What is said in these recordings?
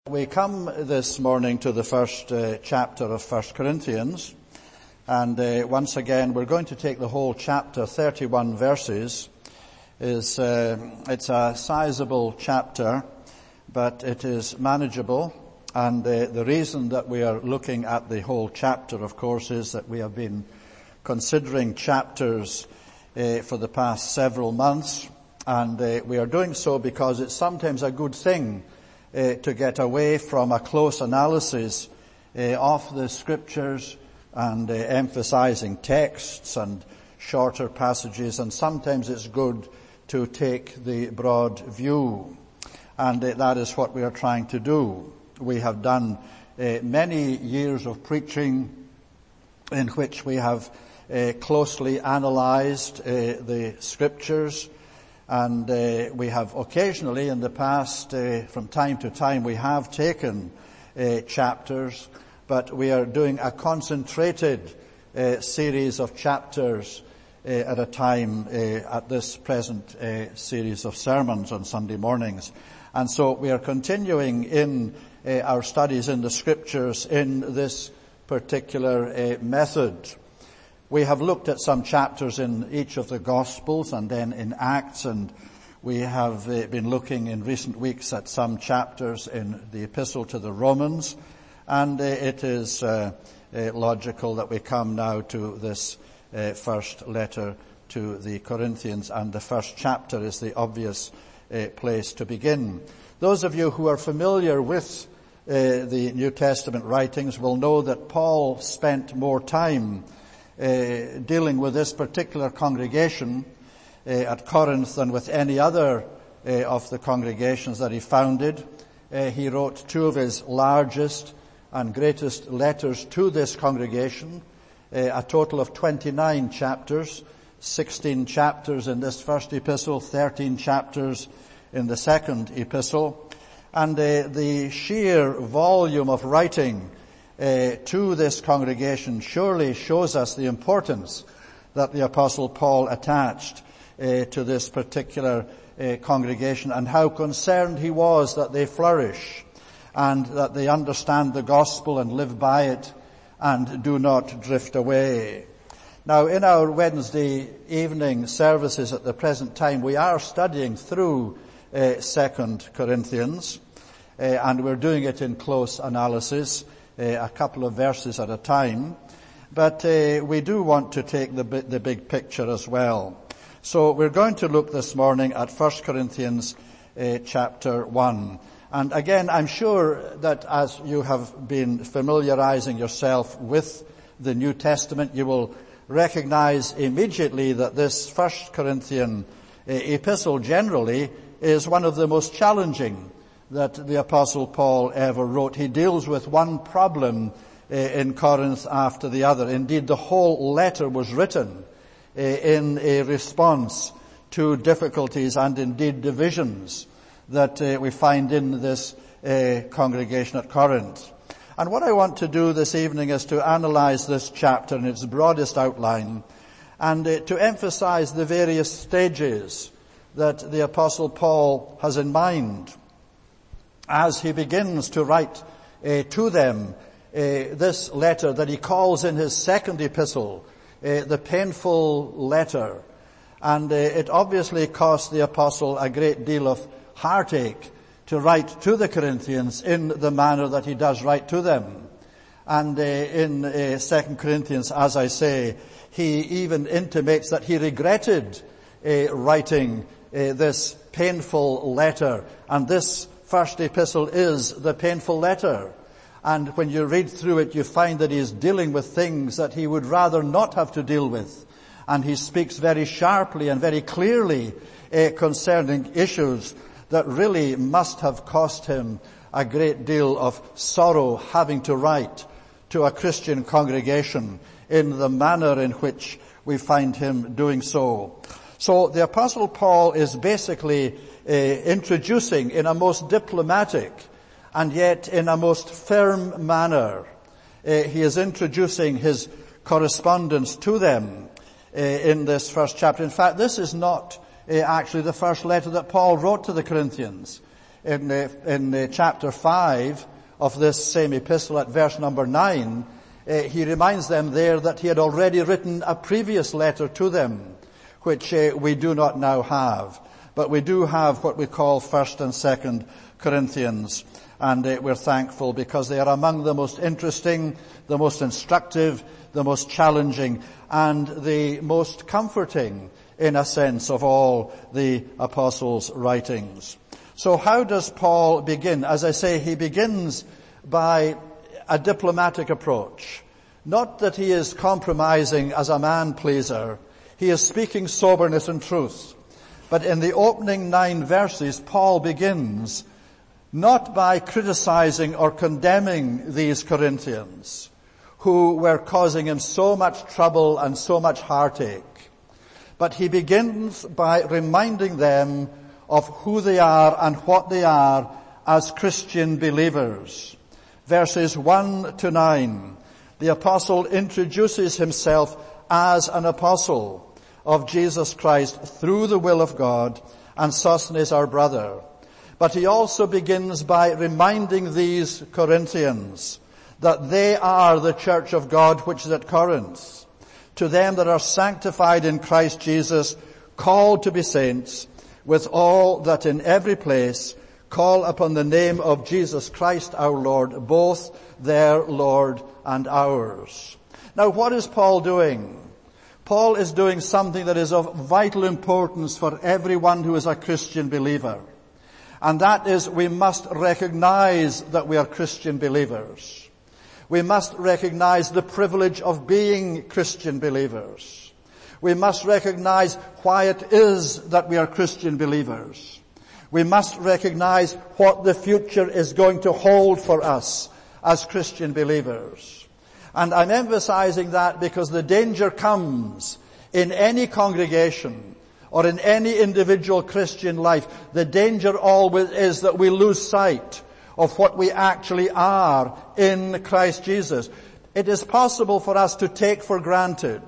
We come this morning to the first chapter of 1 Corinthians, and once again we're going to take the whole chapter, 31 verses. It's a sizable chapter, but it is manageable, and the reason that we are looking at the whole chapter, of course, is that we have been considering chapters for the past several months, and we are doing so because it's sometimes a good thing to get away from a close analysis of the scriptures and emphasizing texts and shorter passages, and sometimes it's good to take the broad view, and that is what we are trying to do. We have done many years of preaching in which we have closely analyzed the scriptures, and we have occasionally in the past, from time to time, we have taken chapters, but we are doing a concentrated series of chapters at a time at this present series of sermons on Sunday mornings. And so we are continuing in our studies in the scriptures in this particular method. We have looked at some chapters in each of the Gospels and then in Acts, and we have been looking in recent weeks at some chapters in the Epistle to the Romans, and it is logical that we come now to this first letter to the Corinthians, and the first chapter is the obvious place to begin. Those of you who are familiar with the New Testament writings will know that Paul spent more time dealing with this particular congregation at Corinth than with any other of the congregations that he founded. He wrote two of his largest and greatest letters to this congregation, a total of 29 chapters, 16 chapters in this first epistle, 13 chapters in the second epistle. And the sheer volume of writing to this congregation surely shows us the importance that the Apostle Paul attached to this particular congregation, and how concerned he was that they flourish and that they understand the gospel and live by it and do not drift away. Now, in our Wednesday evening services at the present time, we are studying through 2 Corinthians, and we're doing it in close analysis, a couple of verses at a time, but we do want to take the big picture as well. So we're going to look this morning at 1 Corinthians chapter 1. And again, I'm sure that as you have been familiarizing yourself with the New Testament, you will recognize immediately that this 1 Corinthian epistle generally is one of the most challenging that the Apostle Paul ever wrote. He deals with one problem in Corinth after the other. Indeed, the whole letter was written in a response to difficulties and indeed divisions that we find in this congregation at Corinth. And what I want to do this evening is to analyze this chapter in its broadest outline, and to emphasize the various stages that the Apostle Paul has in mind as he begins to write to them this letter that he calls in his second epistle the painful letter. And it obviously cost the apostle a great deal of heartache to write to the Corinthians in the manner that he does write to them. And in 2 Corinthians, as I say, he even intimates that he regretted writing this painful letter, and this first epistle is the painful letter. And when you read through it, you find that he is dealing with things that he would rather not have to deal with. And he speaks very sharply and very clearly concerning issues that really must have cost him a great deal of sorrow, having to write to a Christian congregation in the manner in which we find him doing so. So the Apostle Paul is basically introducing in a most diplomatic and yet in a most firm manner. He is introducing his correspondence to them in this first chapter. In fact, this is not actually the first letter that Paul wrote to the Corinthians. in chapter 5 of this same epistle at verse number 9, he reminds them there that he had already written a previous letter to them, which we do not now have. But we do have what we call 1st and 2nd Corinthians, and we're thankful because they are among the most interesting, the most instructive, the most challenging, and the most comforting, in a sense, of all the apostles' writings. So how does Paul begin? As I say, he begins by a diplomatic approach. Not that he is compromising as a man-pleaser. He is speaking soberness and truth. But in the opening 9 verses, Paul begins not by criticizing or condemning these Corinthians, who were causing him so much trouble and so much heartache, but he begins by reminding them of who they are and what they are as Christian believers. Verses 1 to 9, the apostle introduces himself as an apostle of Jesus Christ through the will of God, and Sosthenes our brother. But he also begins by reminding these Corinthians that they are the church of God which is at Corinth. To them that are sanctified in Christ Jesus, called to be saints, with all that in every place call upon the name of Jesus Christ our Lord, both their Lord and ours. Now what is Paul doing? Paul is doing something that is of vital importance for everyone who is a Christian believer. And that is, we must recognize that we are Christian believers. We must recognize the privilege of being Christian believers. We must recognize why it is that we are Christian believers. We must recognize what the future is going to hold for us as Christian believers. And I'm emphasizing that because the danger comes in any congregation or in any individual Christian life. The danger always is that we lose sight of what we actually are in Christ Jesus. It is possible for us to take for granted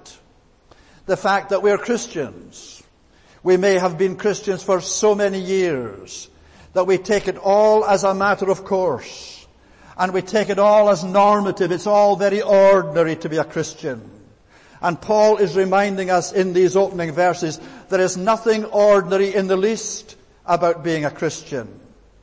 the fact that we are Christians. We may have been Christians for so many years that we take it all as a matter of course. And we take it all as normative. It's all very ordinary to be a Christian. And Paul is reminding us in these opening verses, there is nothing ordinary in the least about being a Christian.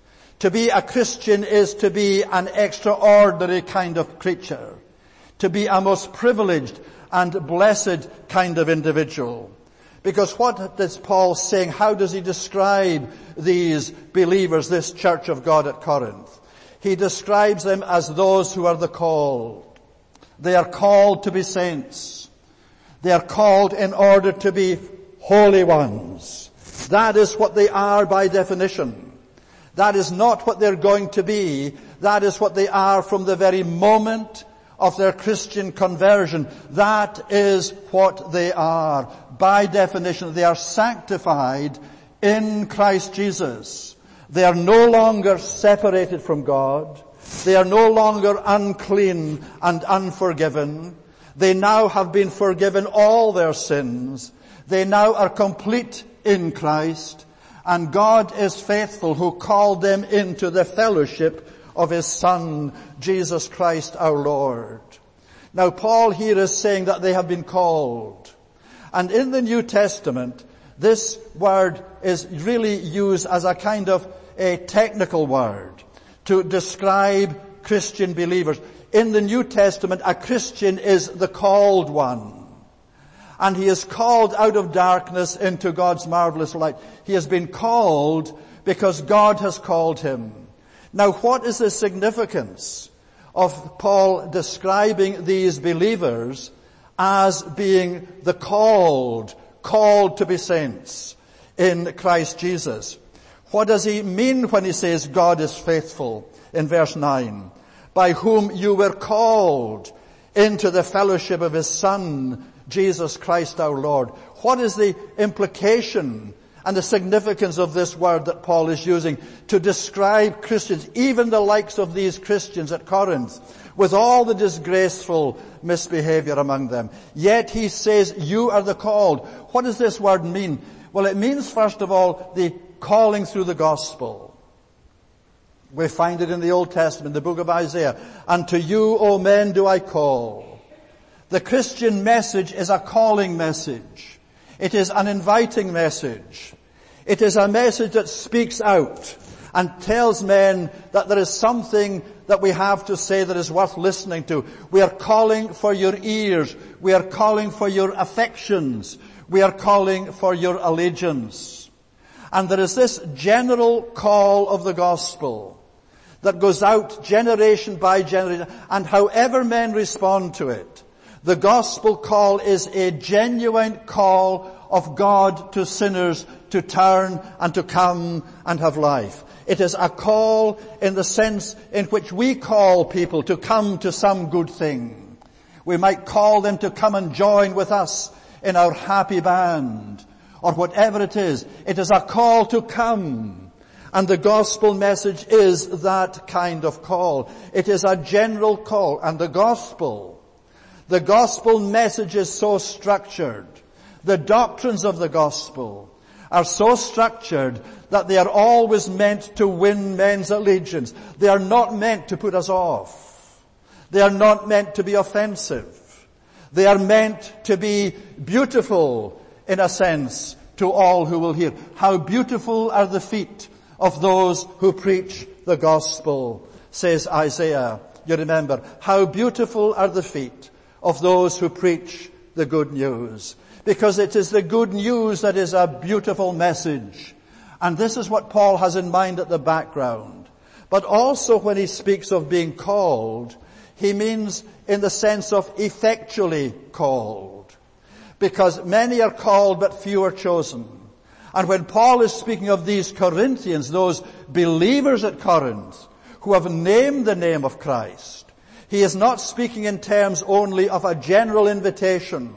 To be a Christian is to be an extraordinary kind of creature. To be a most privileged and blessed kind of individual. Because what is Paul saying? How does he describe these believers, this church of God at Corinth? He describes them as those who are the called. They are called to be saints. They are called in order to be holy ones. That is what they are by definition. That is not what they're going to be. That is what they are from the very moment of their Christian conversion. That is what they are. By definition, they are sanctified in Christ Jesus. They are no longer separated from God. They are no longer unclean and unforgiven. They now have been forgiven all their sins. They now are complete in Christ. And God is faithful who called them into the fellowship of His Son, Jesus Christ our Lord. Now Paul here is saying that they have been called. And in the New Testament, this word is really used as a kind of a technical word to describe Christian believers. In the New Testament, a Christian is the called one. And he is called out of darkness into God's marvelous light. He has been called because God has called him. Now, what is the significance of Paul describing these believers as being the called to be saints in Christ Jesus? What does he mean when he says God is faithful in verse 9? By whom you were called into the fellowship of His Son, Jesus Christ our Lord. What is the implication and the significance of this word that Paul is using to describe Christians, even the likes of these Christians at Corinth, with all the disgraceful misbehavior among them? Yet he says, you are the called. What does this word mean? Well, it means, first of all, the calling through the gospel. We find it in the Old Testament, the book of Isaiah. Unto you, O men, do I call. The Christian message is a calling message. It is an inviting message. It is a message that speaks out and tells men that there is something that we have to say that is worth listening to. We are calling for your ears. We are calling for your affections. We are calling for your allegiance. And there is this general call of the gospel that goes out generation by generation, and however men respond to it, the gospel call is a genuine call of God to sinners to turn and to come and have life. It is a call in the sense in which we call people to come to some good thing. We might call them to come and join with us in our happy band, or whatever it is. It is a call to come. And the gospel message is that kind of call. It is a general call. And the gospel message is so structured. The doctrines of the gospel are so structured that they are always meant to win men's allegiance. They are not meant to put us off. They are not meant to be offensive. They are meant to be beautiful, in a sense, to all who will hear. How beautiful are the feet of those who preach the gospel, says Isaiah. You remember, how beautiful are the feet of those who preach the good news. Because it is the good news that is a beautiful message. And this is what Paul has in mind at the background. But also when he speaks of being called, he means in the sense of effectually called. Because many are called but few are chosen. And when Paul is speaking of these Corinthians, those believers at Corinth, who have named the name of Christ, he is not speaking in terms only of a general invitation.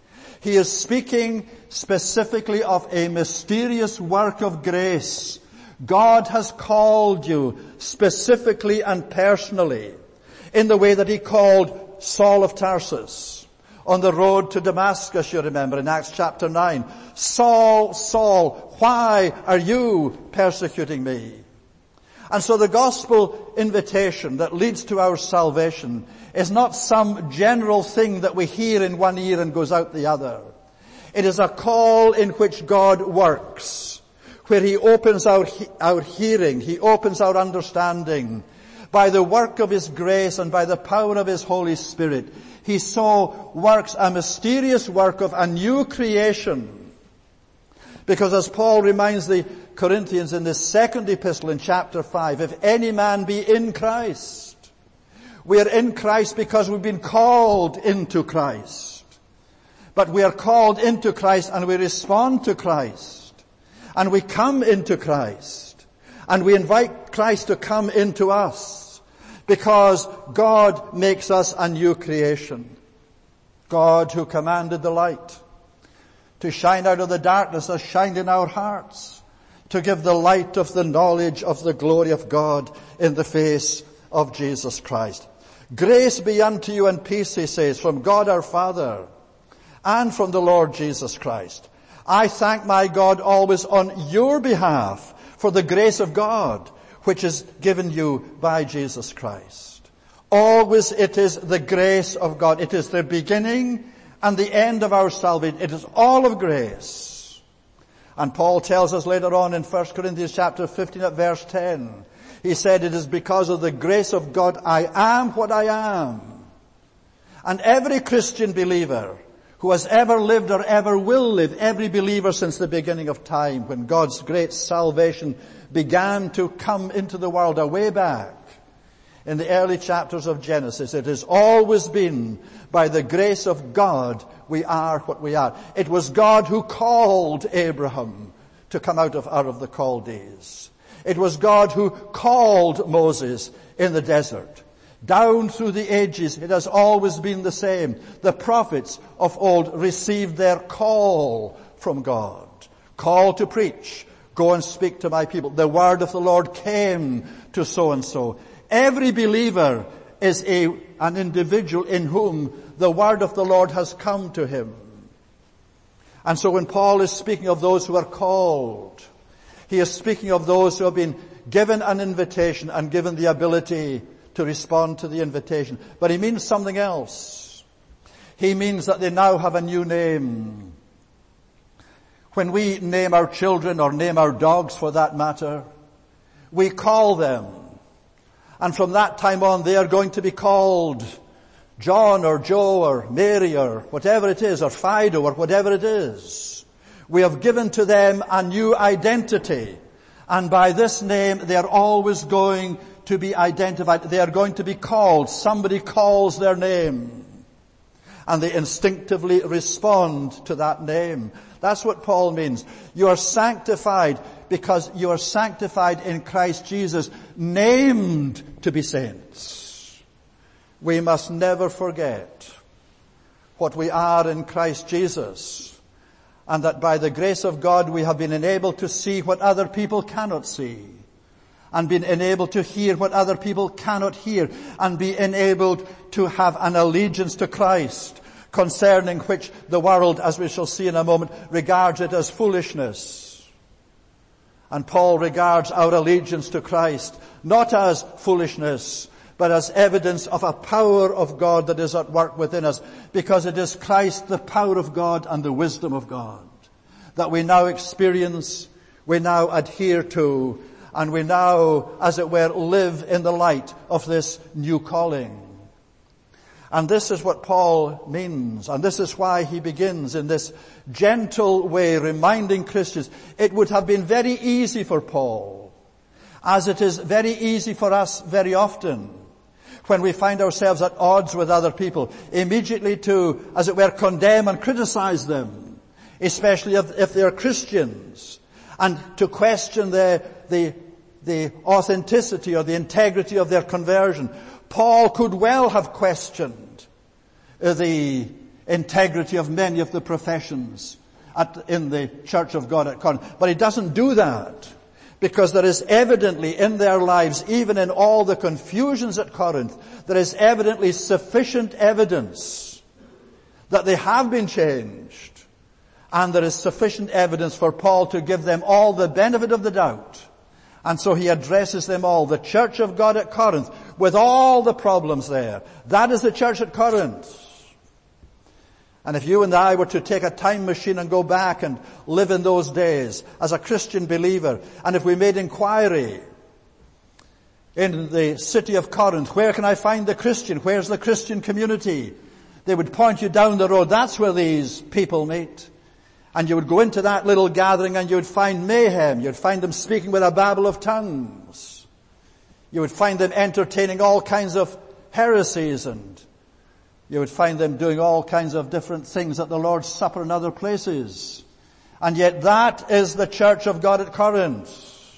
He is speaking specifically of a mysterious work of grace. God has called you specifically and personally in the way that he called Saul of Tarsus on the road to Damascus, you remember, in Acts chapter 9. Saul, Saul, why are you persecuting me? And so the gospel invitation that leads to our salvation is not some general thing that we hear in one ear and goes out the other. It is a call in which God works, where he opens our hearing, he opens our understanding. By the work of his grace and by the power of his Holy Spirit, he so works a mysterious work of a new creation. Because as Paul reminds the Corinthians in this second epistle in chapter 5, if any man be in Christ, we are in Christ because we've been called into Christ. But we are called into Christ and we respond to Christ. And we come into Christ. And we invite Christ to come into us. Because God makes us a new creation. God who commanded the light to shine out of the darkness has shined in our hearts, to give the light of the knowledge of the glory of God in the face of Jesus Christ. Grace be unto you and peace, he says, from God our Father and from the Lord Jesus Christ. I thank my God always on your behalf for the grace of God which is given you by Jesus Christ. Always it is the grace of God. It is the beginning and the end of our salvation. It is all of grace. And Paul tells us later on in 1 Corinthians chapter 15 at verse 10, he said, it is because of the grace of God I am what I am. And every Christian believer who has ever lived or ever will live, every believer since the beginning of time, when God's great salvation began to come into the world way back in the early chapters of Genesis, it has always been by the grace of God we are what we are. It was God who called Abraham to come out of Ur of the Chaldees. It was God who called Moses in the desert. Down through the ages, it has always been the same. The prophets of old received their call from God. Call to preach. Go and speak to my people. The word of the Lord came to so-and-so. Every believer is an individual in whom the word of the Lord has come to him. And so when Paul is speaking of those who are called, he is speaking of those who have been given an invitation and given the ability to respond to the invitation. But he means something else. He means that they now have a new name. When we name our children, or name our dogs for that matter, we call them. And from that time on, they are going to be called John or Joe or Mary or whatever it is, or Fido or whatever it is. We have given to them a new identity. And by this name, they are always going to be identified. They are going to be called. Somebody calls their name. And they instinctively respond to that name. That's what Paul means. You are sanctified because you are sanctified in Christ Jesus, named to be saints. We must never forget what we are in Christ Jesus, and that by the grace of God we have been enabled to see what other people cannot see, and been enabled to hear what other people cannot hear, and be enabled to have an allegiance to Christ, concerning which the world, as we shall see in a moment, regards it as foolishness. And Paul regards our allegiance to Christ not as foolishness, but as evidence of a power of God that is at work within us, because it is Christ, the power of God and the wisdom of God, that we now experience, we now adhere to, and we now, as it were, live in the light of this new calling. And this is what Paul means, and this is why he begins in this gentle way, reminding Christians. It would have been very easy for Paul, as it is very easy for us very often, when we find ourselves at odds with other people, immediately to, as it were, condemn and criticize them, especially if they are Christians, and to question the authenticity or the integrity of their conversion. Paul could well have questioned the integrity of many of the professions in the Church of God at Corinth. But he doesn't do that, because there is evidently in their lives, even in all the confusions at Corinth, there is evidently sufficient evidence that they have been changed. And there is sufficient evidence for Paul to give them all the benefit of the doubt. And so he addresses them all. The Church of God at Corinth, with all the problems there. That is the church at Corinth. And if you and I were to take a time machine and go back and live in those days as a Christian believer, and if we made inquiry in the city of Corinth, where can I find the Christian? Where's the Christian community? They would point you down the road. That's where these people meet. And you would go into that little gathering and you would find mayhem. You'd find them speaking with a babble of tongues. You would find them entertaining all kinds of heresies, and you would find them doing all kinds of different things at the Lord's Supper and other places. And yet that is the Church of God at Corinth.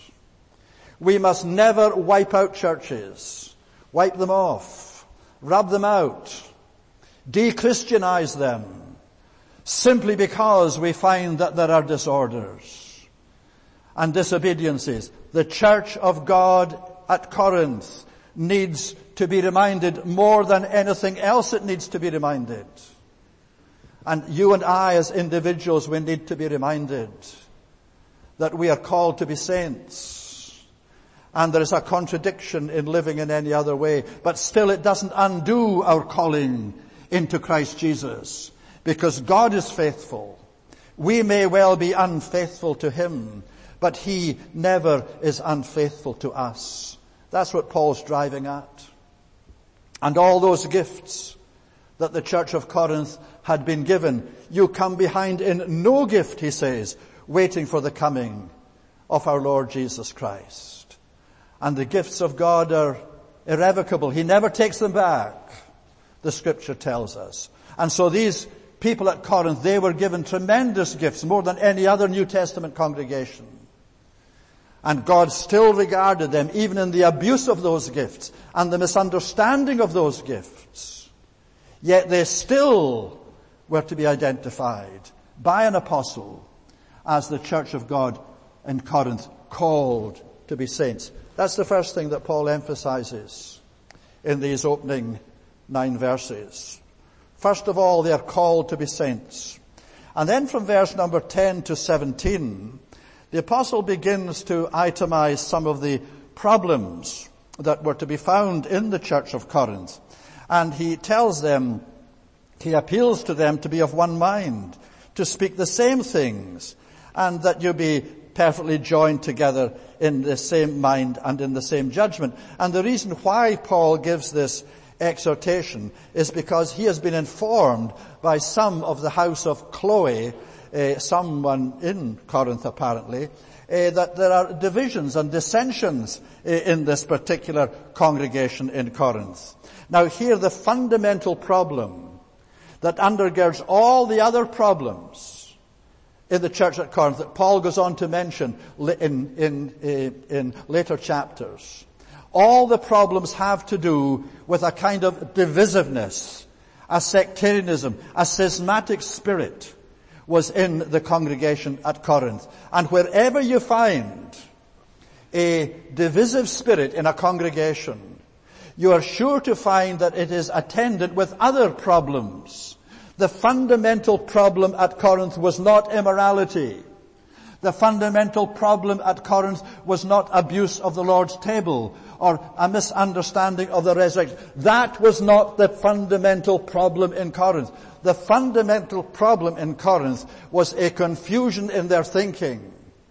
We must never wipe out churches, wipe them off, rub them out, de-Christianize them, simply because we find that there are disorders and disobediences. The Church of God at Corinth needs to be reminded more than anything else. It needs to be reminded. And you and I as individuals, we need to be reminded that we are called to be saints. And there is a contradiction in living in any other way. But still it doesn't undo our calling into Christ Jesus. Because God is faithful. We may well be unfaithful to Him, but He never is unfaithful to us. That's what Paul's driving at. And all those gifts that the church of Corinth had been given, you come behind in no gift, he says, waiting for the coming of our Lord Jesus Christ. And the gifts of God are irrevocable. He never takes them back, the Scripture tells us. And so these people at Corinth, they were given tremendous gifts, more than any other New Testament congregation. And God still regarded them, even in the abuse of those gifts and the misunderstanding of those gifts. Yet they still were to be identified by an apostle as the church of God in Corinth, called to be saints. That's the first thing that Paul emphasizes in these opening 9 verses. First of all, they are called to be saints. And then from verse number 10 to 17, the apostle begins to itemize some of the problems that were to be found in the church of Corinth. And he tells them, he appeals to them to be of one mind, to speak the same things, and that you be perfectly joined together in the same mind and in the same judgment. And the reason why Paul gives this exhortation is because he has been informed by some of the house of Chloe, someone in Corinth apparently, that there are divisions and dissensions in this particular congregation in Corinth. Now here the fundamental problem that undergirds all the other problems in the church at Corinth that Paul goes on to mention in later chapters. All the problems have to do with a kind of divisiveness, a sectarianism, a schismatic spirit was in the congregation at Corinth. And wherever you find a divisive spirit in a congregation, you are sure to find that it is attended with other problems. The fundamental problem at Corinth was not immorality. The fundamental problem at Corinth was not abuse of the Lord's table or a misunderstanding of the resurrection. That was not the fundamental problem in Corinth. The fundamental problem in Corinth was a confusion in their thinking.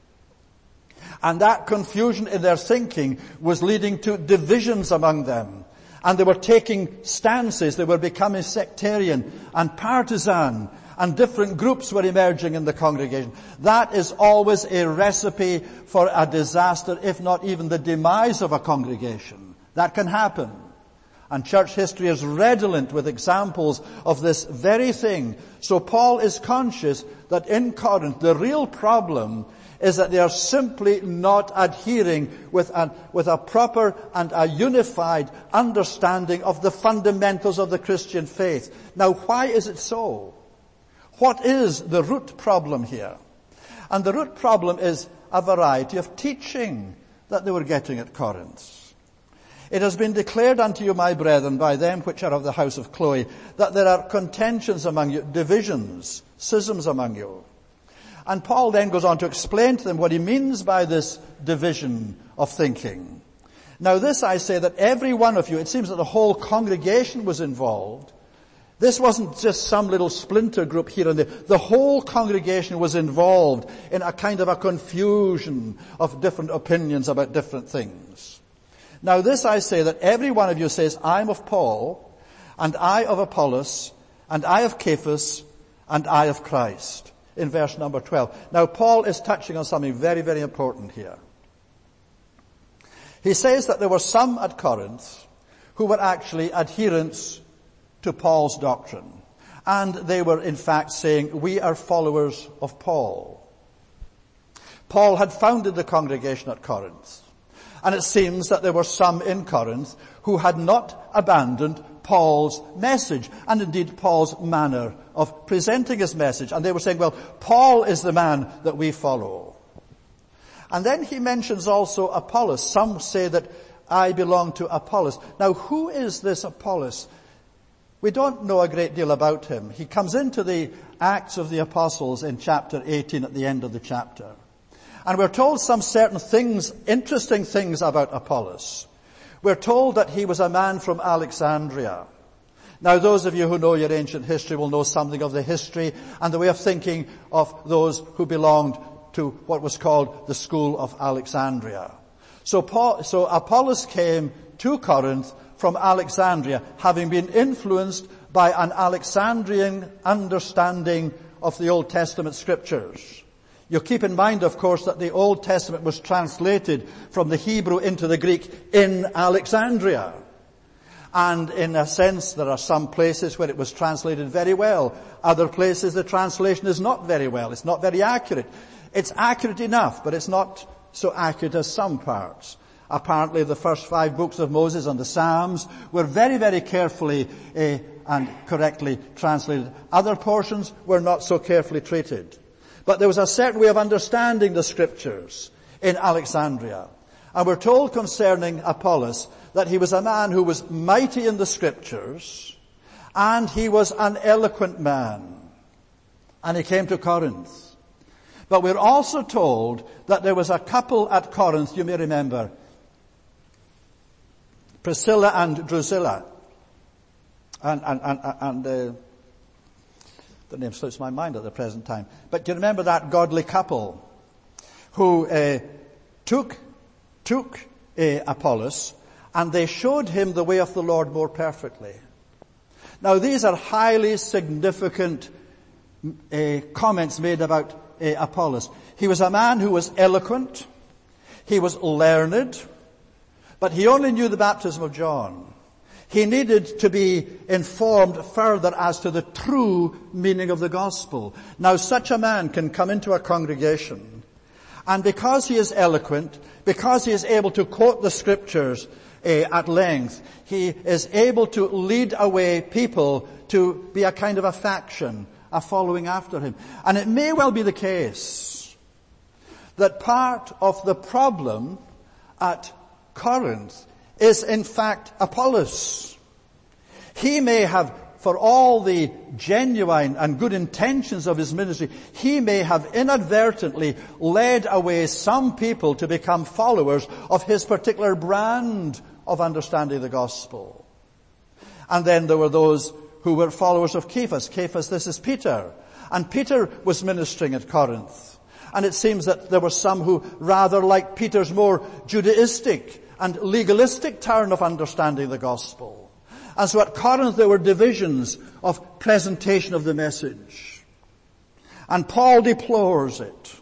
And that confusion in their thinking was leading to divisions among them. And they were taking stances, they were becoming sectarian and partisan, and different groups were emerging in the congregation. That is always a recipe for a disaster, if not even the demise of a congregation. That can happen. And church history is redolent with examples of this very thing. So Paul is conscious that in Corinth the real problem is that they are simply not adhering with a proper and a unified understanding of the fundamentals of the Christian faith. Now, why is it so? What is the root problem here? And the root problem is a variety of teaching that they were getting at Corinth. It has been declared unto you, my brethren, by them which are of the house of Chloe, that there are contentions among you, divisions, schisms among you. And Paul then goes on to explain to them what he means by this division of thinking. Now this I say that every one of you, it seems that the whole congregation was involved. This wasn't just some little splinter group here and there. The whole congregation was involved in a kind of a confusion of different opinions about different things. Now this I say that every one of you says, I am of Paul, and I of Apollos, and I of Cephas, and I of Christ. In verse number 12. Now Paul is touching on something very, very important here. He says that there were some at Corinth who were actually adherents to Paul's doctrine. And they were in fact saying, we are followers of Paul. Paul had founded the congregation at Corinth. And it seems that there were some in Corinth who had not abandoned Paul's message, and indeed Paul's manner of presenting his message. And they were saying, well, Paul is the man that we follow. And then he mentions also Apollos. Some say that I belong to Apollos. Now, who is this Apollos? We don't know a great deal about him. He comes into the Acts of the Apostles in chapter 18 at the end of the chapter. And we're told some certain things, interesting things about Apollos. We're told that he was a man from Alexandria. Now, those of you who know your ancient history will know something of the history and the way of thinking of those who belonged to what was called the school of Alexandria. So Apollos came to Corinth from Alexandria, having been influenced by an Alexandrian understanding of the Old Testament scriptures. You keep in mind, of course, that the Old Testament was translated from the Hebrew into the Greek in Alexandria. And in a sense, there are some places where it was translated very well. Other places, the translation is not very well. It's not very accurate. It's accurate enough, but it's not so accurate as some parts. Apparently, the first 5 books of Moses and the Psalms were very, very carefully and correctly translated. Other portions were not so carefully treated. But there was a certain way of understanding the scriptures in Alexandria. And we're told concerning Apollos that he was a man who was mighty in the scriptures, and he was an eloquent man. And he came to Corinth. But we're also told that there was a couple at Corinth, you may remember, Priscilla and Drusilla. And the name slips my mind at the present time. But do you remember that godly couple who took Apollos, and they showed him the way of the Lord more perfectly? Now these are highly significant comments made about Apollos. He was a man who was eloquent, he was learned, but he only knew the baptism of John. He needed to be informed further as to the true meaning of the gospel. Now such a man can come into a congregation, and because he is eloquent, because he is able to quote the scriptures at length, he is able to lead away people to be a kind of a faction, a following after him. And it may well be the case that part of the problem at Corinth is in fact Apollos. He may have, for all the genuine and good intentions of his ministry, he may have inadvertently led away some people to become followers of his particular brand of understanding the gospel. And then there were those who were followers of Cephas. Cephas, this is Peter. And Peter was ministering at Corinth. And it seems that there were some who rather liked Peter's more Judaistic and legalistic turn of understanding the gospel. And so at Corinth there were divisions of presentation of the message. And Paul deplores it.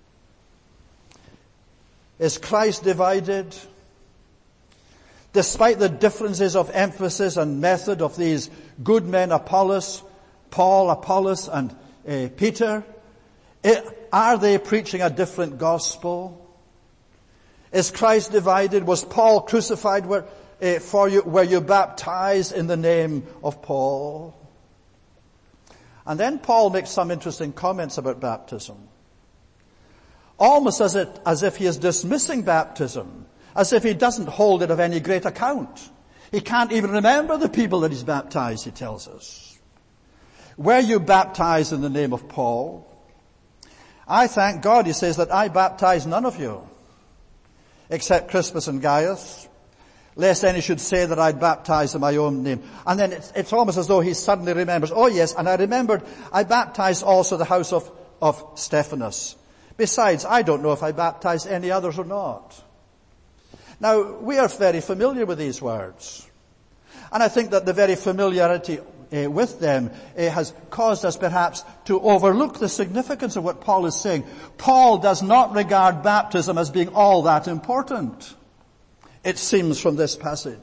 Is Christ divided? Despite the differences of emphasis and method of these good men, Paul, Apollos, and Peter, are they preaching a different gospel? Is Christ divided? Was Paul crucified for you? Were you baptized in the name of Paul? And then Paul makes some interesting comments about baptism. Almost as if he is dismissing baptism, as if he doesn't hold it of any great account. He can't even remember the people that he's baptized, he tells us. Were you baptized in the name of Paul? I thank God, he says, that I baptized none of you, except Crispus and Gaius, lest any should say that I baptized in my own name. And then it's almost as though he suddenly remembers, oh yes, and I remembered I baptized also the house of Stephanas. Besides, I don't know if I baptized any others or not. Now, we are very familiar with these words. And I think that the very familiarity with them has caused us perhaps to overlook the significance of what Paul is saying. Paul does not regard baptism as being all that important, it seems from this passage.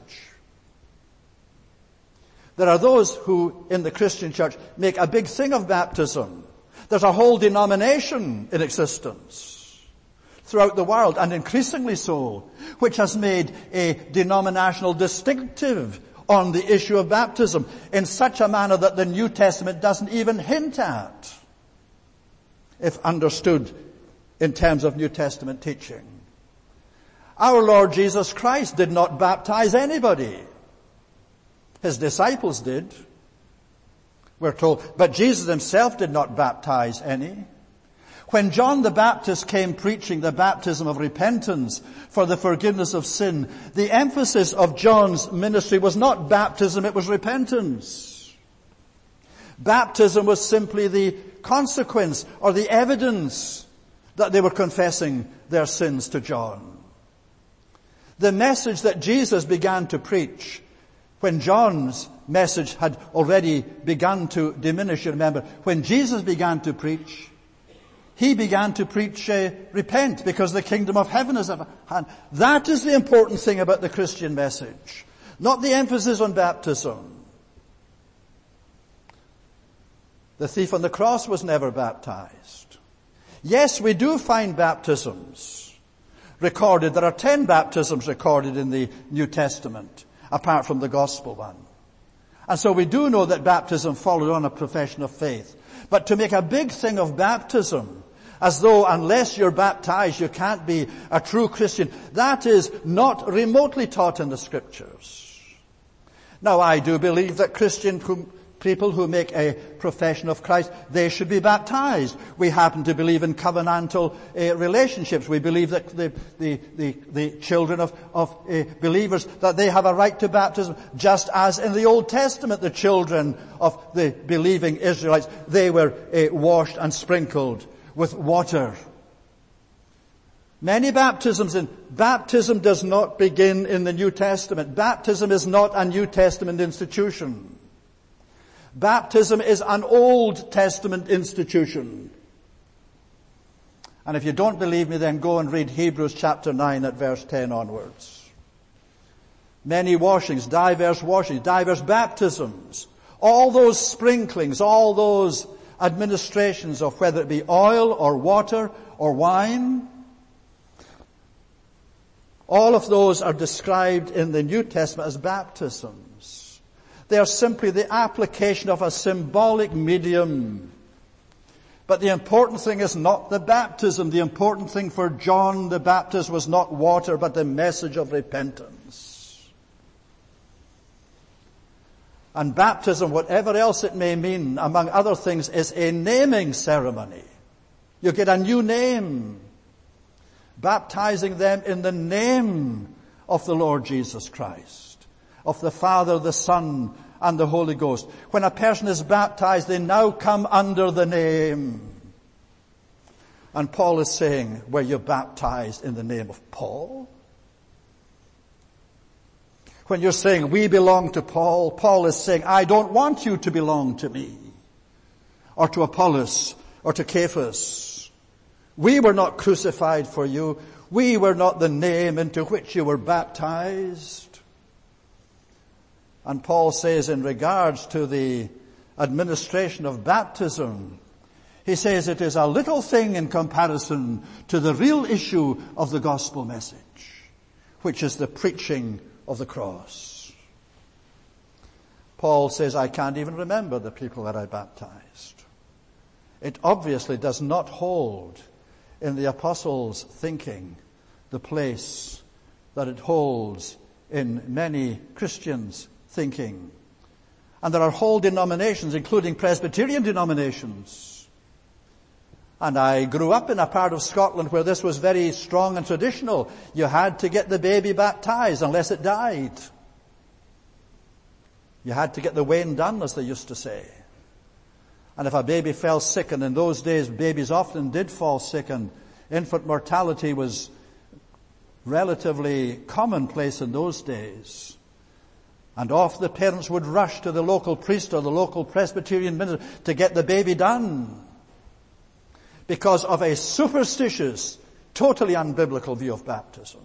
There are those who in the Christian church make a big thing of baptism. There's a whole denomination in existence throughout the world, and increasingly so, which has made a denominational distinctive on the issue of baptism in such a manner that the New Testament doesn't even hint at, if understood in terms of New Testament teaching. Our Lord Jesus Christ did not baptize anybody. His disciples did, we're told, but Jesus himself did not baptize any. When John the Baptist came preaching the baptism of repentance for the forgiveness of sin, the emphasis of John's ministry was not baptism, it was repentance. Baptism was simply the consequence or the evidence that they were confessing their sins to John. The message that Jesus began to preach, when John's message had already begun to diminish, you remember, when Jesus began to preach, he began to preach, repent, because the kingdom of heaven is at hand. That is the important thing about the Christian message, not the emphasis on baptism. The thief on the cross was never baptized. Yes, we do find baptisms recorded. There are 10 baptisms recorded in the New Testament, apart from the gospel one. And so we do know that baptism followed on a profession of faith. But to make a big thing of baptism, as though unless you're baptized you can't be a true Christian, that is not remotely taught in the Scriptures. Now I do believe that Christians who people who make a profession of Christ, they should be baptized. We happen to believe in covenantal relationships. We believe that the children of believers, that they have a right to baptism, just as in the Old Testament the children of the believing Israelites, they were washed and sprinkled with water. Many baptisms, and baptism does not begin in the New Testament. Baptism is not a New Testament institution. Baptism is an Old Testament institution. And if you don't believe me, then go and read Hebrews chapter 9 at verse 10 onwards. Many washings, divers baptisms, all those sprinklings, all those administrations of whether it be oil or water or wine, all of those are described in the New Testament as baptisms. They are simply the application of a symbolic medium. But the important thing is not the baptism. The important thing for John the Baptist was not water, but the message of repentance. And baptism, whatever else it may mean, among other things, is a naming ceremony. You get a new name. Baptizing them in the name of the Lord Jesus Christ, of the Father, the Son, and the Holy Ghost. When a person is baptized, they now come under the name. And Paul is saying, were you baptized in the name of Paul? When you're saying, we belong to Paul, Paul is saying, I don't want you to belong to me, or to Apollos, or to Cephas. We were not crucified for you. We were not the name into which you were baptized. And Paul says in regards to the administration of baptism, he says it is a little thing in comparison to the real issue of the gospel message, which is the preaching of the cross. Paul says, I can't even remember the people that I baptized. It obviously does not hold in the apostles' thinking the place that it holds in many Christians' thinking. And there are whole denominations, including Presbyterian denominations. And I grew up in a part of Scotland where this was very strong and traditional. You had to get the baby baptized unless it died. You had to get the wane done, as they used to say. And if a baby fell sick, and in those days babies often did fall sick, and infant mortality was relatively commonplace in those days, and off the parents would rush to the local priest or the local Presbyterian minister to get the baby done, because of a superstitious, totally unbiblical view of baptism.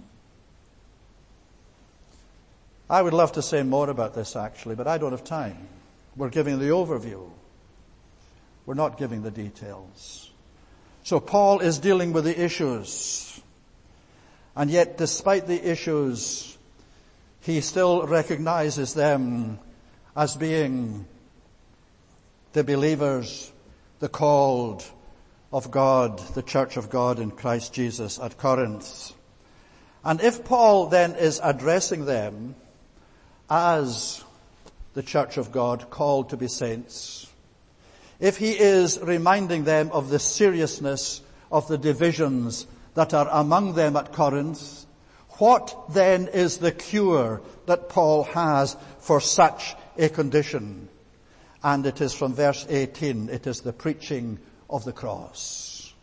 I would love to say more about this actually, but I don't have time. We're giving the overview. We're not giving the details. So Paul is dealing with the issues. And yet, despite the issues, he still recognizes them as being the believers, the called of God, the church of God in Christ Jesus at Corinth. And if Paul then is addressing them as the church of God, called to be saints, if he is reminding them of the seriousness of the divisions that are among them at Corinth, what then is the cure that Paul has for such a condition? And it is from verse 18, it is the preaching of the cross.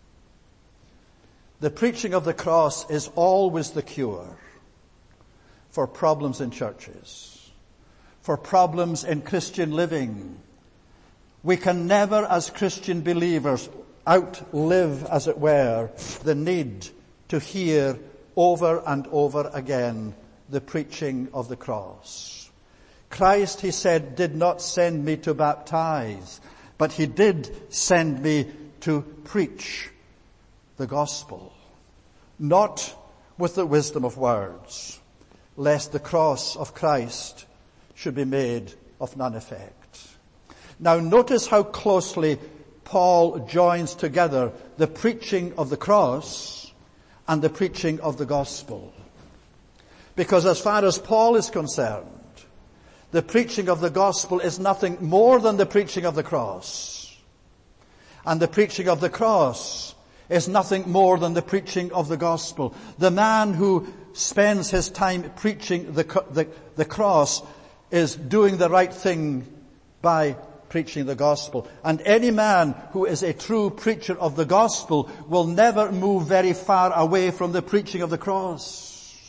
The preaching of the cross is always the cure for problems in churches, for problems in Christian living. We can never, as Christian believers, outlive, as it were, the need to hear over and over again the preaching of the cross. Christ, he said, did not send me to baptize, but he did send me to preach the gospel, not with the wisdom of words, lest the cross of Christ should be made of none effect. Now notice how closely Paul joins together the preaching of the cross and the preaching of the gospel. Because as far as Paul is concerned, the preaching of the gospel is nothing more than the preaching of the cross. And the preaching of the cross is nothing more than the preaching of the gospel. The man who spends his time preaching the cross is doing the right thing by preaching the gospel. And any man who is a true preacher of the gospel will never move very far away from the preaching of the cross.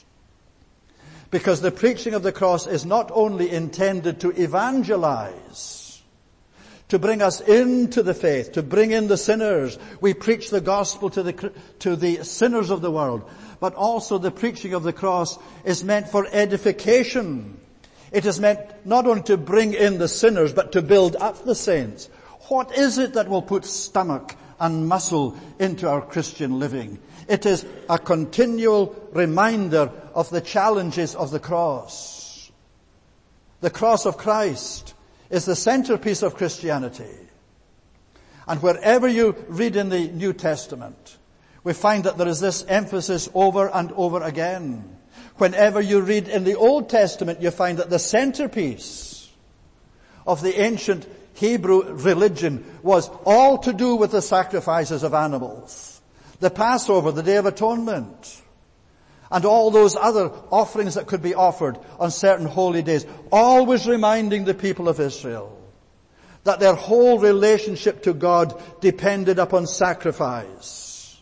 Because the preaching of the cross is not only intended to evangelize, to bring us into the faith, to bring in the sinners. We preach the gospel to the sinners of the world. But also the preaching of the cross is meant for edification. It is meant not only to bring in the sinners, but to build up the saints. What is it that will put stomach and muscle into our Christian living? It is a continual reminder of the challenges of the cross. The cross of Christ is the centerpiece of Christianity. And wherever you read in the New Testament, we find that there is this emphasis over and over again. Whenever you read in the Old Testament, you find that the centerpiece of the ancient Hebrew religion was all to do with the sacrifices of animals. The Passover, the Day of Atonement, and all those other offerings that could be offered on certain holy days, always reminding the people of Israel that their whole relationship to God depended upon sacrifice.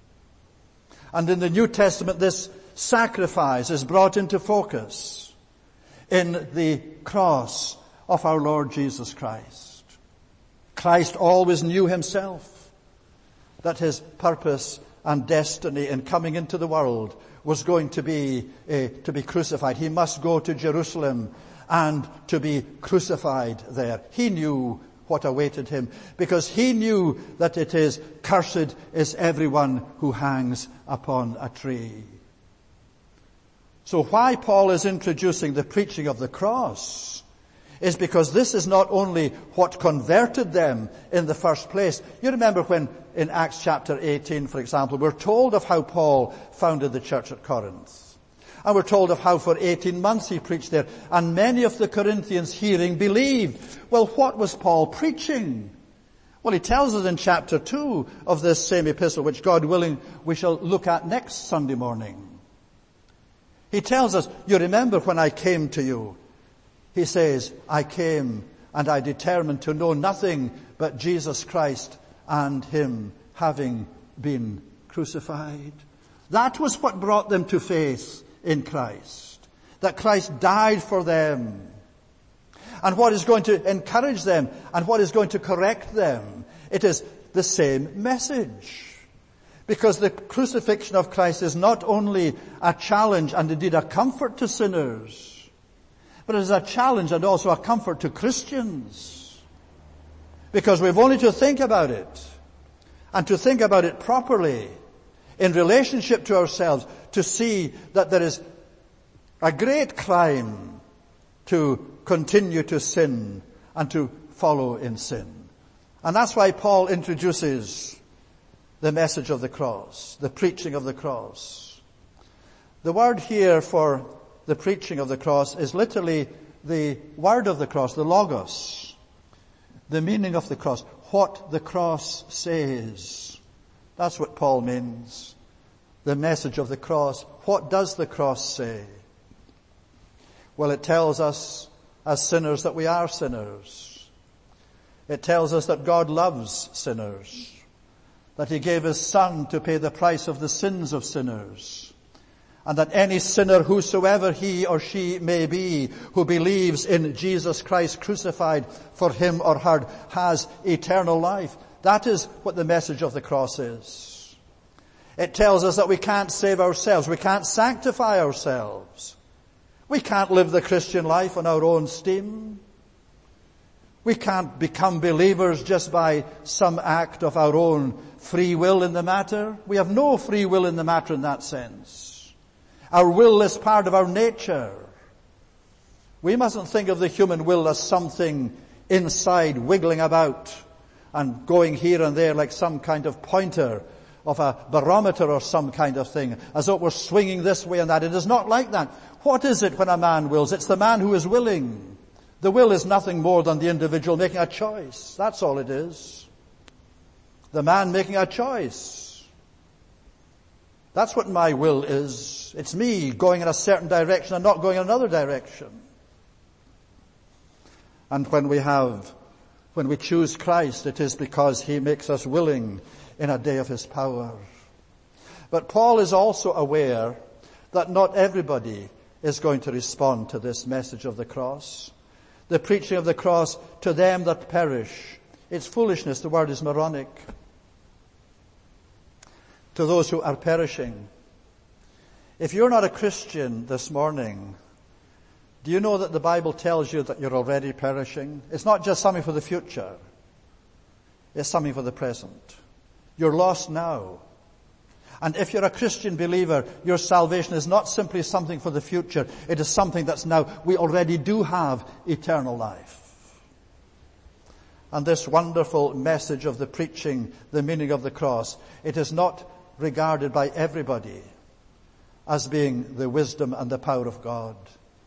And in the New Testament, this sacrifice is brought into focus in the cross of our Lord Jesus Christ. Christ always knew himself that his purpose and destiny in coming into the world was going to be crucified. He must go to Jerusalem and to be crucified there. He knew what awaited him, because he knew that it is, cursed is everyone who hangs upon a tree. So why Paul is introducing the preaching of the cross is because this is not only what converted them in the first place. You remember when in Acts chapter 18, for example, we're told of how Paul founded the church at Corinth. And we're told of how for 18 months he preached there. And many of the Corinthians hearing believed. Well, what was Paul preaching? Well, he tells us in chapter 2 of this same epistle, which God willing we shall look at next Sunday morning. He tells us, you remember when I came to you. He says, I came and I determined to know nothing but Jesus Christ and him having been crucified. That was what brought them to faith in Christ. That Christ died for them. And what is going to encourage them and what is going to correct them? It is the same message. Because the crucifixion of Christ is not only a challenge and indeed a comfort to sinners, but it is a challenge and also a comfort to Christians. Because we've only to think about it, and to think about it properly in relationship to ourselves, to see that there is a great crime to continue to sin and to follow in sin. And that's why Paul introduces the message of the cross, the preaching of the cross. The word here for the preaching of the cross is literally the word of the cross, the logos. The meaning of the cross, what the cross says. That's what Paul means. The message of the cross. What does the cross say? Well, it tells us as sinners that we are sinners. It tells us that God loves sinners. That he gave his Son to pay the price of the sins of sinners. And that any sinner, whosoever he or she may be, who believes in Jesus Christ crucified for him or her, has eternal life. That is what the message of the cross is. It tells us that we can't save ourselves. We can't sanctify ourselves. We can't live the Christian life on our own steam. We can't become believers just by some act of our own free will in the matter. We have no free will in the matter in that sense. Our will is part of our nature. We mustn't think of the human will as something inside wiggling about and going here and there like some kind of pointer of a barometer or some kind of thing, as though it were swinging this way and that. It is not like that. What is it when a man wills? It's the man who is willing. The will is nothing more than the individual making a choice. That's all it is. The man making a choice. That's what my will is. It's me going in a certain direction and not going in another direction. And when we choose Christ, it is because he makes us willing in a day of his power. But Paul is also aware that not everybody is going to respond to this message of the cross. The preaching of the cross to them that perish. It's foolishness. The word is moronic. To those who are perishing. If you're not a Christian this morning, do you know that the Bible tells you that you're already perishing? It's not just something for the future. It's something for the present. You're lost now. And if you're a Christian believer, your salvation is not simply something for the future. It is something that's now. We already do have eternal life. And this wonderful message of the preaching, the meaning of the cross, it is not regarded by everybody as being the wisdom and the power of God.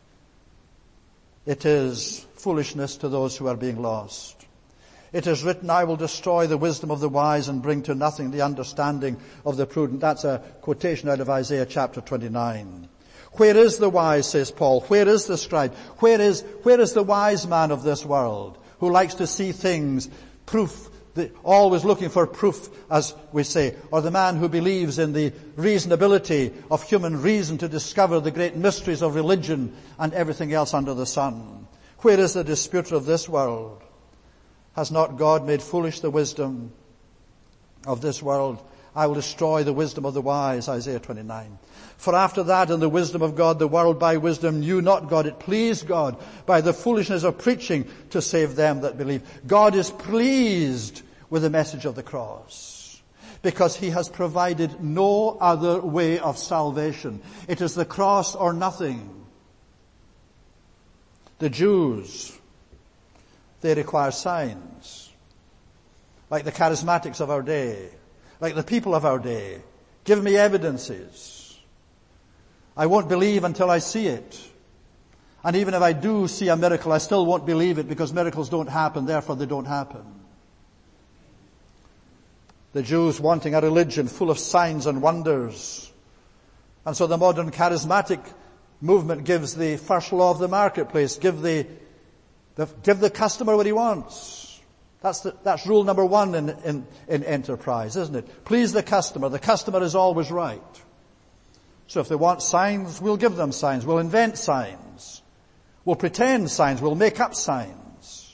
It is foolishness to those who are being lost. It is written, I will destroy the wisdom of the wise and bring to nothing the understanding of the prudent. That's a quotation out of Isaiah chapter 29. Where is the wise, says Paul? Where is the scribe? Where is the wise man of this world who likes to see things, proof, always looking for proof, as we say, or the man who believes in the reasonability of human reason to discover the great mysteries of religion and everything else under the sun? Where is the disputer of this world? Has not God made foolish the wisdom of this world? I will destroy the wisdom of the wise, Isaiah 29. For after that, in the wisdom of God, the world by wisdom knew not God. It pleased God by the foolishness of preaching to save them that believe. God is pleased with the message of the cross because he has provided no other way of salvation. It is the cross or nothing. The Jews, they require signs. Like the charismatics of our day. Like the people of our day. Give me evidences. I won't believe until I see it. And even if I do see a miracle, I still won't believe it because miracles don't happen, therefore they don't happen. The Jews wanting a religion full of signs and wonders. And so the modern charismatic movement gives the first law of the marketplace. Give the customer what he wants. That's rule number one in enterprise, isn't it? Please the customer. The customer is always right. So if they want signs, we'll give them signs. We'll invent signs. We'll pretend signs. We'll make up signs.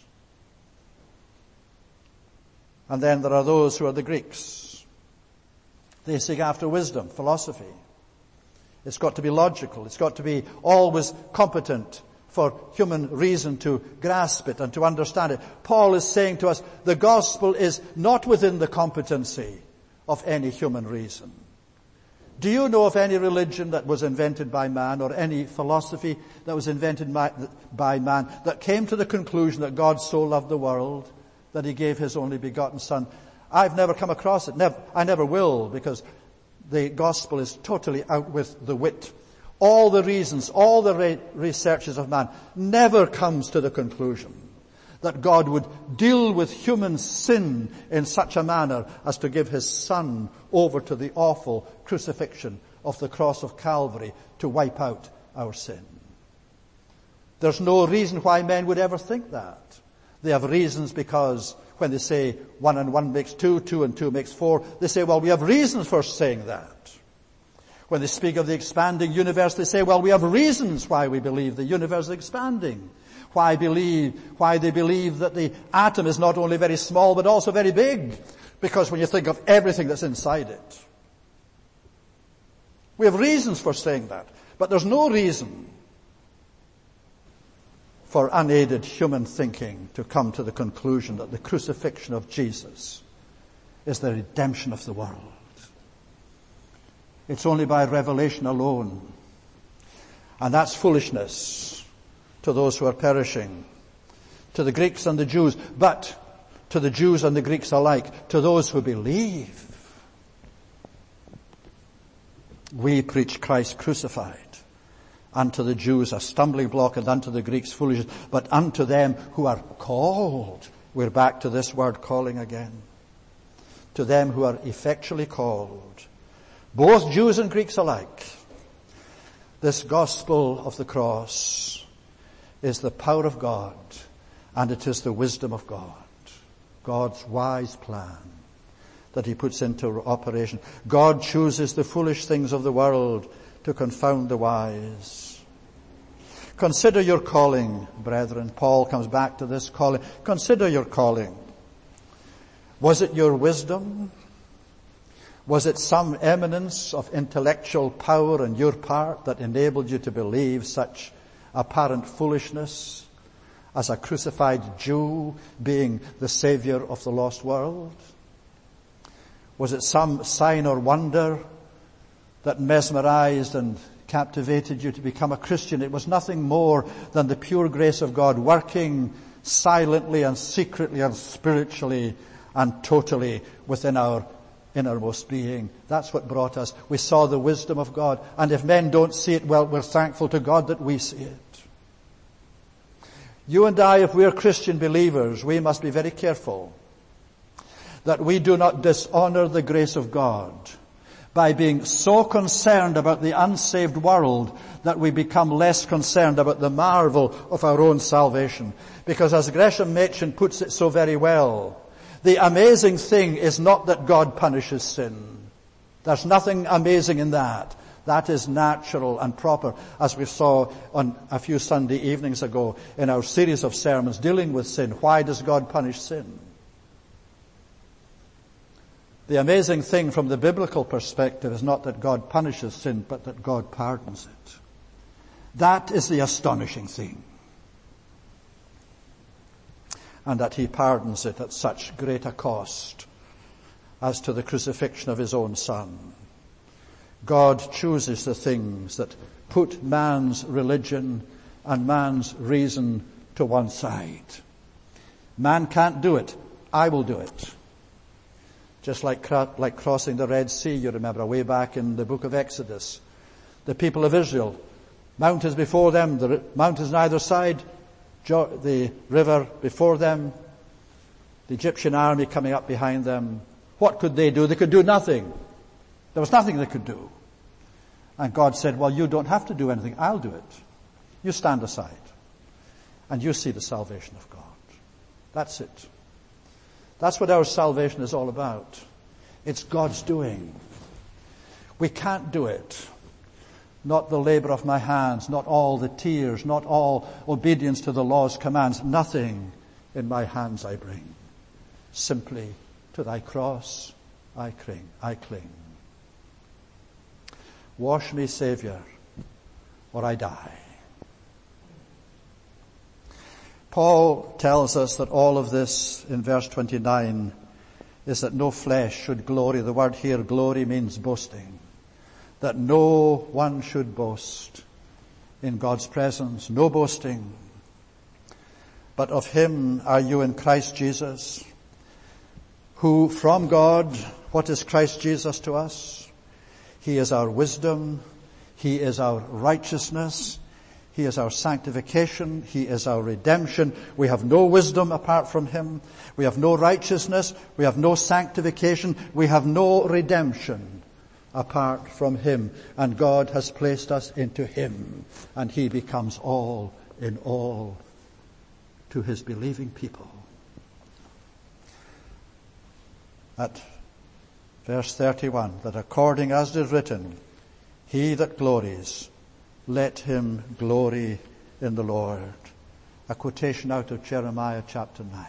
And then there are those who are the Greeks. They seek after wisdom, philosophy. It's got to be logical. It's got to be always competent for human reason to grasp it and to understand it. Paul is saying to us, the gospel is not within the competency of any human reason. Do you know of any religion that was invented by man or any philosophy that was invented by man that came to the conclusion that God so loved the world that he gave his only begotten Son? I've never come across it. I never will, because the gospel is totally out with the wit. All the reasons, all the researches of man never comes to the conclusion that God would deal with human sin in such a manner as to give his Son over to the awful crucifixion of the cross of Calvary to wipe out our sin. There's no reason why men would ever think that. They have reasons because when they say 1 and 1 makes 2, 2 and 2 makes 4, they say, well, we have reasons for saying that. When they speak of the expanding universe, they say, well, we have reasons why we believe the universe is expanding. Why they believe that the atom is not only very small, but also very big. Because when you think of everything that's inside it. We have reasons for saying that. But there's no reason for unaided human thinking to come to the conclusion that the crucifixion of Jesus is the redemption of the world. It's only by revelation alone. And that's foolishness to those who are perishing, to the Greeks and the Jews, but to the Jews and the Greeks alike, to those who believe. We preach Christ crucified Unto the Jews a stumbling block, and unto the Greeks foolishness, but unto them who are called. We're back to this word calling again. To them who are effectually called, both Jews and Greeks alike. This gospel of the cross is the power of God, and it is the wisdom of God. God's wise plan that he puts into operation. God chooses the foolish things of the world to confound the wise. Consider your calling, brethren. Paul comes back to this calling. Consider your calling. Was it your wisdom? Was it some eminence of intellectual power on your part that enabled you to believe such apparent foolishness as a crucified Jew being the Savior of the lost world? Was it some sign or wonder that mesmerized and captivated you to become a Christian? It was nothing more than the pure grace of God working silently and secretly and spiritually and totally within our innermost being. That's what brought us. We saw the wisdom of God. And if men don't see it, well, we're thankful to God that we see it. You and I, if we're Christian believers, we must be very careful that we do not dishonor the grace of God by being so concerned about the unsaved world that we become less concerned about the marvel of our own salvation. Because as Gresham Machen puts it so very well, the amazing thing is not that God punishes sin. There's nothing amazing in that. That is natural and proper, as we saw on a few Sunday evenings ago in our series of sermons dealing with sin. Why does God punish sin? The amazing thing from the biblical perspective is not that God punishes sin, but that God pardons it. That is the astonishing thing. And that he pardons it at such great a cost as to the crucifixion of his own Son. God chooses the things that put man's religion and man's reason to one side. Man can't do it. I will do it. Just like crossing the Red Sea, you remember, way back in the book of Exodus. The people of Israel, mountains before them, the mountains on either side, the river before them, the Egyptian army coming up behind them. What could they do? They could do nothing. There was nothing they could do. And God said, well, you don't have to do anything. I'll do it. You stand aside. And you see the salvation of God. That's it. That's what our salvation is all about. It's God's doing. We can't do it. Not the labor of my hands, not all the tears, not all obedience to the law's commands. Nothing in my hands I bring. Simply to thy cross I cling. Wash me, Savior, or I die. Paul tells us that all of this in verse 29 is that no flesh should glory. The word here, glory, means boasting. That no one should boast in God's presence. No boasting. But of him are you in Christ Jesus, who from God, what is Christ Jesus to us? He is our wisdom. He is our righteousness. He is our sanctification. He is our redemption. We have no wisdom apart from him. We have no righteousness. We have no sanctification. We have no redemption apart from him. And God has placed us into him. And he becomes all in all to his believing people. At verse 31, that according as it is written, he that glories, let him glory in the Lord. A quotation out of Jeremiah chapter 9.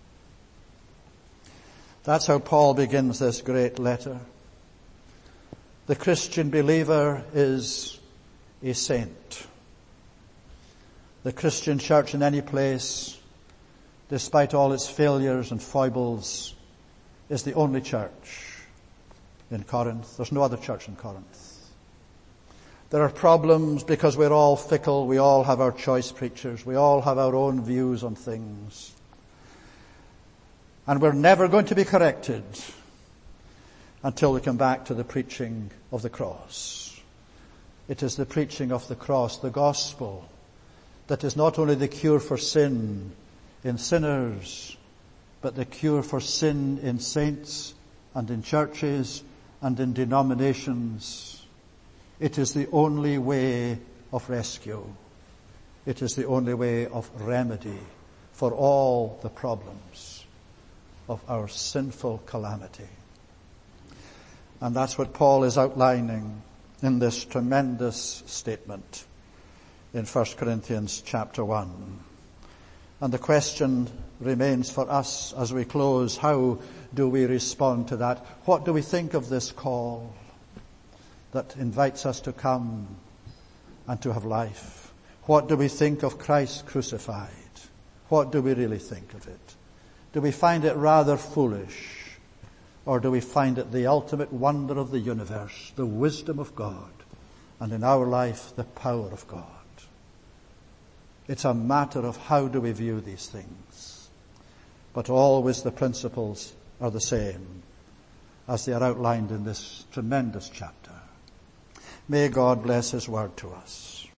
That's how Paul begins this great letter. The Christian believer is a saint. The Christian church in any place, despite all its failures and foibles, is the only church in Corinth. There's no other church in Corinth. There are problems because we're all fickle. We all have our choice preachers. We all have our own views on things. And we're never going to be corrected until we come back to the preaching of the cross. It is the preaching of the cross, the gospel, that is not only the cure for sin in sinners, but the cure for sin in saints and in churches and in denominations. It is the only way of rescue. It is the only way of remedy for all the problems of our sinful calamity. And that's what Paul is outlining in this tremendous statement in 1 Corinthians chapter 1. And the question remains for us as we close, how do we respond to that? What do we think of this call that invites us to come and to have life? What do we think of Christ crucified? What do we really think of it? Do we find it rather foolish? Or do we find it the ultimate wonder of the universe, the wisdom of God, and in our life, the power of God? It's a matter of how do we view these things. But always the principles are the same as they are outlined in this tremendous chapter. May God bless His word to us.